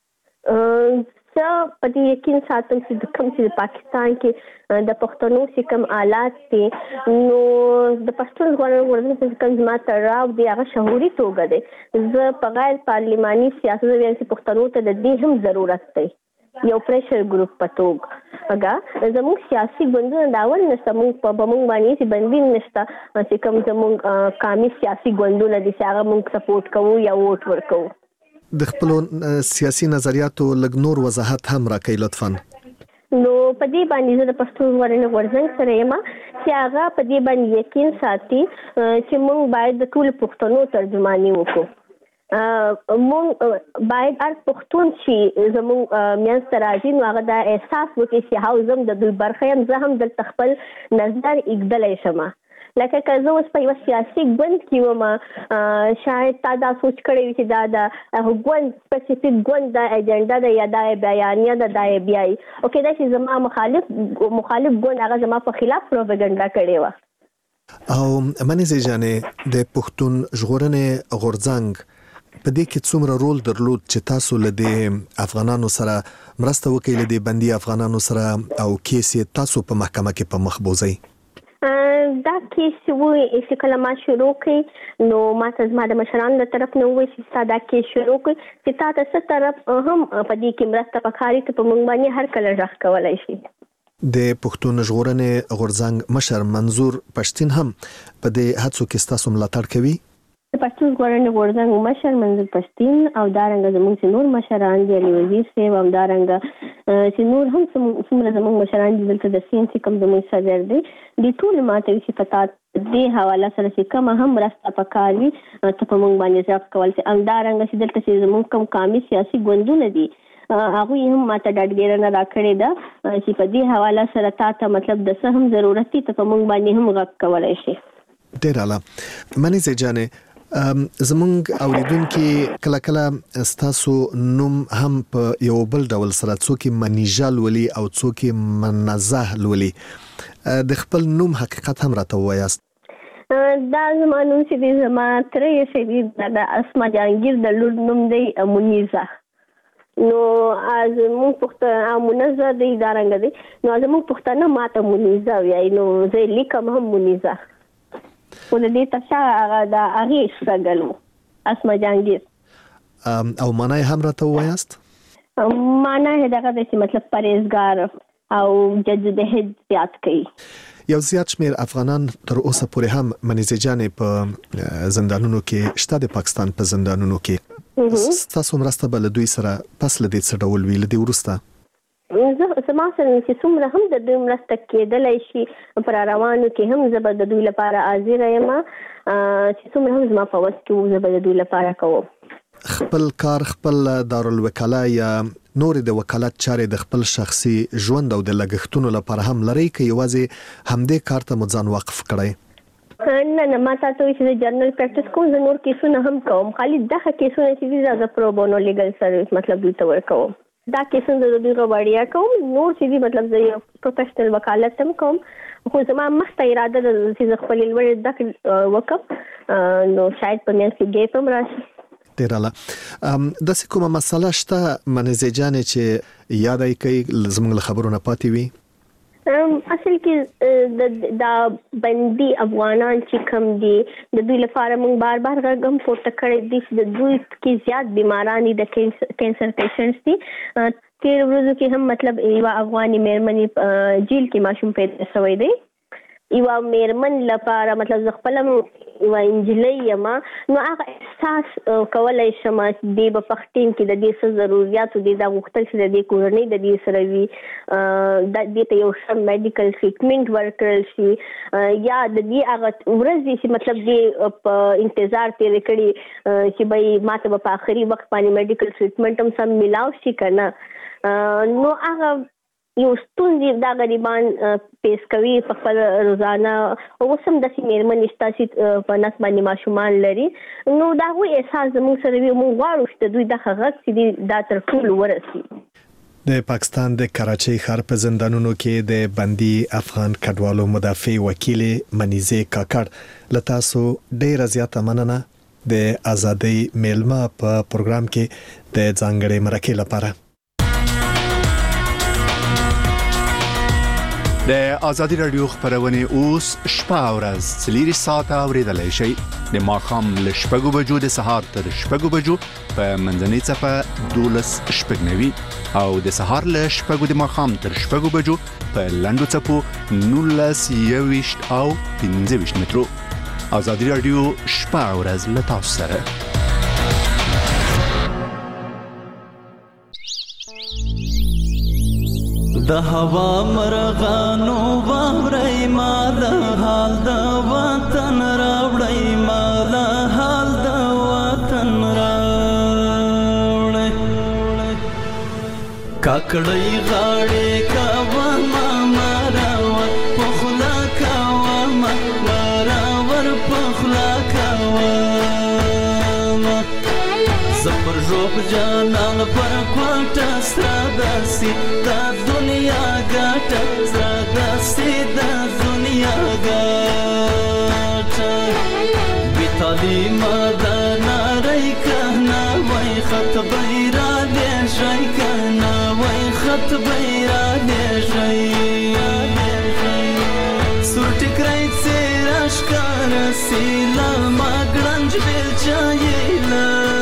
زه په دې یقین ساتم چې د کوم چې پاکستان کې د پښتنو چې کوم آلات دي نو د پښتون ژغورنې غورځنګ چې کوم زما تړاو دی هغه شعوري توګه دی. زه په غیر پارلماني سیاست ویم چې پښتنو ته د دې هم ضرورت دی یو پریشر ګروپ په توګه هغه زموږ سیاسي ګوندونه داول نشته موږ په بمونږ باندې چې بندین نشته چې کوم زموږ قومي سیاسي ګوندونه دي چې هغه موږ سپورټ کوو یا ووټ ورکوو د خپل سیاسي نظریاتو لږ نور وضاحت هم راکړئ لطفاً. نو په دې باندې زه د پښتون ژغورنې غورځنګ سره یم چې هغه په دې باندې یقین ساتي چې موږ باید د ټولو پښتنو ترجماني وکړو. موږ باید هر پښتون چې زموږ میانځ ته راځي نو هغه دا احساس وکړي چې هاو زم د دوی برخه یم، زه هم دلته خپل نظر ایږدلی شم. لکه که زه اوس په یوه سیاسي ګوند کې وم شاید تا دا سوچ کړی وي چې دا د ګوند سپیسیفیک ګوند دا ایجنډا ده یا دا بیانیه ده دا یې بیایي او کیدای شي زما مخالف مخالف ګوند هغه زما په خلاف پروپاګاندا کړې وه. او منیزې جانې د پښتون ژغورنې غورځنګ په دې کې څومره رول درلود چې تاسو له دې افغانانو سره مرسته وکړئ، له دې بندي افغانانو سره او کیس یې تاسو په محکمه کې په مخ بوځئ؟ دا کیس وی چې کله ما شروع کړ نو ما ته زما د مشرانو له طرف نه وویل چې ستا دا کیس شروع کړ چې تا ته څه طرف هم په دې کې مرسته پکار ته په موږ باندې هر کله غږ کولی شي. د پښتون ژغورنې غورځنګ مشر منظور پښتين هم په دې هڅو کې ستاسو ملاتړ کوي؟ د پښتون ژغورنې غورځنګ مشر منظور پښتين او دارنګه زموږ چې نور مشران دي علي وزیر صاحب او دارنګه چې نور هم څومره زموږ مشران دي دلته د سین چې کوم زموږ صدر دی د ټول ماته چې پتا دې حواله سره چې کوم هم مرسته پکار وي ته په موږ باندې ځاب کول چې ام دارنګه چې دلته چې زموږ کوم قومي سیاسي ګوندونه دي هغه هم ماته ډاډګیرنه راکړې ده چې په دې حواله سره تا ته مطلب د څه هم ضرورت دي ته په موږ باندې هم غږ کولای شي. ډیر اعلی. منیزې جانې زمونږ اوریدونکي کله کله ستاسو نوم هم په یو بل ډول سره څوک منیژه لولي او څوک منزه لولي، د خپل نوم حقیقت هم راته ووایاست. دا زما نوم چې دی زما ترې چې د اسما جهانګیر د لور نوم دی منیزه، نو از مونږ پښتانه منزه دی دارنګ دی نو از مونږ پښتانه ماته منیزه وایي نو زه لیکم هم منیزه او د دې تشا هغه د هغې سټرګل و اسما جهانګیر. او معنی هم راته ووایاست؟ معنی یې دغه دی چې مطلب پرهیزګار او جدوجهد زیات کوي. یو زیات شمیر افغانان تر اوسه پورې هم منیزې جانې په زندانونو کې شته، د پاکستان په زندانونو کې. ستاسو مرسته به له دوی سره پس له دې څه ډول وي له دې وروسته؟ زما سره چې څومره هم د دوی مرسته کېدلی شي پر روانو کې هم زه به د دوی لپاره حاضره یم، چې څومره هم زما په وس کې و زه به د دوی لپاره کوم. خپل کار خپل دارالوکاله یا نور د وکالت چارې د خپل شخصي ژوند او د لګښتونو لپاره هم لري که یوازې همدې کار ته مو ځان وقف کړی؟ نه نه ما تاسو چې د جرنل پریکټس کوم زه نور کیسونه هم کوم، خالي دغه کیسونه چې دي زه پرو بونو لیګل سرویس مطلب دوی ته ورکوم. دا کیسونه د دوی غوړیا کوم، نور چې دي مطلب زه یو پروفیشنل وکالت هم کوم، خو زما مخته اراده ده چې زه خپل لوړ زده وکم نو شاید په میانځ کې ګیپ هم راشي. ډیر اعلی. داسې کومه مسله شته منیزې جانې چې یاد یې کوي زموږ له خبرو نه پاتې وي؟ اصل کې دا بندي افغانان چې کم دي د دوی لپاره موږ بار بار غږ هم پورته کړی دي چې د دوی کې زیات بیماران دي، د کینسر پیشنټس دي. تیر ورځو کې هم مطلب یوه افغاني مېرمنې جیل کې ماشوم پیدا شوی دی. یوه مېرمن لپاره مطلب زه خپله یوه نجلۍ یم نو هغه احساس کولی شم چې دې به په ټیم کې د دې څه ضروريات دي دا غوښتل چې د دې کورنۍ د دې سره وي، دې ته یو ښه میډیکل ټریټمنټ ورکړل شي یا د دې هغه ورځې چې مطلب دې په انتظار تېرې کړي چې به ما ته به په آخري وخت باندې میډیکل ټریټمنټ هم سم میلاو شي که نه، نو هغه یو ستونزې دا غریبان پیس کوي په خپل روزانه. اوس هم داسې مېرمنې شته چې په نس باندې ماشومان لري، نو د هغوی احساس زموږ سره وي، موږ غواړو چې د دوی دغه غږ چې دی دا تر ټولو ورسي. د پاکستان د کراچۍ ښار په زندانونو کې د بندي افغان کډوالو مدافع وکیل منیزې کاکړ له تاسو ډیره زیاته مننه د ازادۍ میلمه په پروګرام کې د ځانګړې مرکې لپاره. د ازادي رادیو خبرونه اوس شپه او ورځ څلور ساعته اوریدلای شئ. د ماښام له شپږو بجو د سهار تر شپږو بجو په منځنۍ څپه دولس شپږ نوي او د سهار له شپږو د ماښام تر شپږو بجو په لنډو څپو نولس یوویشت او پنځه ویشت مترو. ازادي راډیو شپه او ورځ له تاسو سره. د هوا مرغانو واوري مال حال د وطن راوړی مال حال د وطن راوړی کاکړی غاړي کاوه ما مراور پخلا کاوه ما مراور پخلا کاوه زپر روب جانان پر کوټه ستراداسي دا دنیا ګټه ستراداسي دا دنیا ګټه بیتالی مادا ناری کهنا وای خط بیرا لیشای کهنا وای خط بیرا لیشای سور ټکرای سیراش کارسی لما گرنج بیل چایلا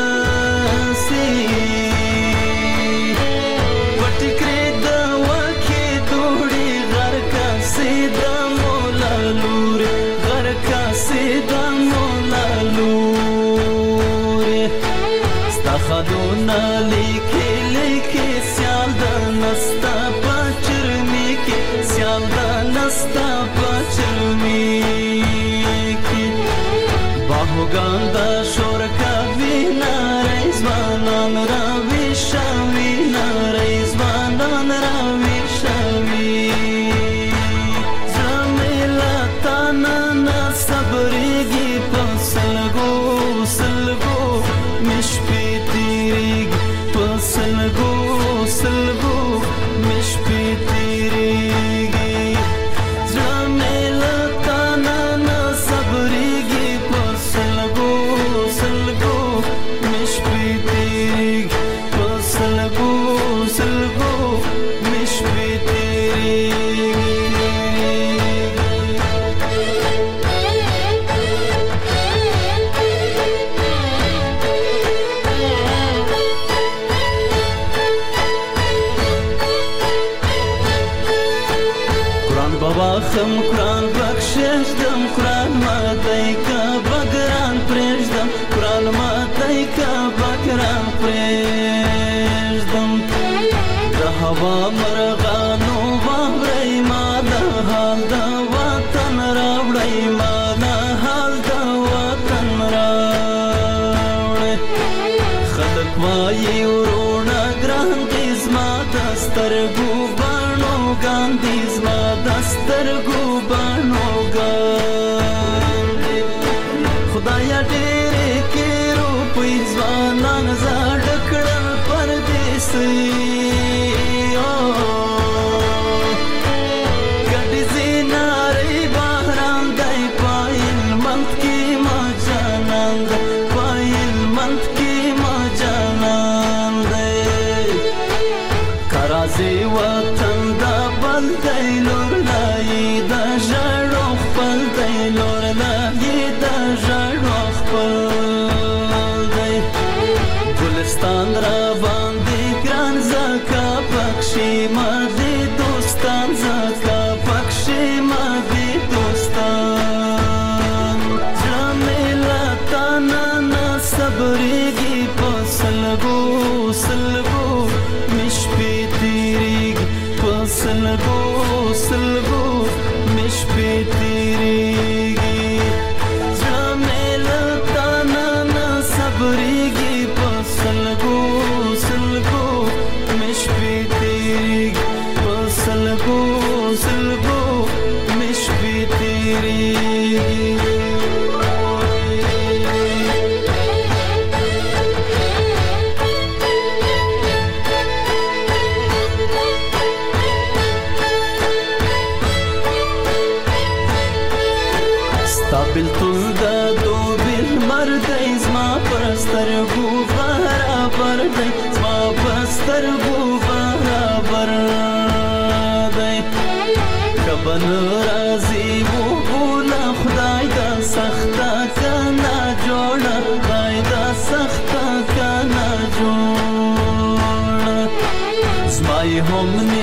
خدونا لیکي لیکي سیال دا نستا پچرمی کی سیال دا نستا پچرمی کی باهوگان دا شور کوي نارای زوانان راوي شاوي نارای زوانان راوي شاوي زمیلا تانا نا صبرېږي په سلګو سلګو مشپې سلگو سلگو مش پی تیریگی زمیلتا نانا صبریگی پر سلگو سلگو مش پی تیریگی پر سلگو سلگو مش پی تیریگی خم قرآن بخشش دم قرآن ماتای کا بگران پریش دم قرآن ماتای کا بگران پریش دم دا هوا مرغانو واوري ما دا حال دا وطن راوړی ما دا حال دا وطن راوړی خلک وایي ورونه ګران دي زما د سترګو باڼو ګاندي زما د سترګو باڼو ګاندي خدایا ډېرې کې روپۍ ځوانان زاړه کړل پردیسي ګډې زینارې بهرام دی پایل منت کې ما جانان دی پایل منت کې ما جانان دی کرازي وطن دا بل دی لور لایي دا ژړو خپل دی لور لایي دا ژړو خپل دی ګلستان را باندې ګران زکا پکشي ما دې دوستان زکا پکشي ما دې دوستان جمیلا تانا نا صبرېږي په سلګو سلګو مش پې تېرېږي په سلګو سلګو مش پې تېرېږي جمیلا تانا نا صبرېږي په سلګو سلګو مش پې تېرېږي په سلګو سلګو مش پې تېرېږي بلتون دا دو بیل مردی زما پرسترگو برابر دی زما پرسترگو برابر دی کبن رازی و بولا خدای دا سختا کنا هم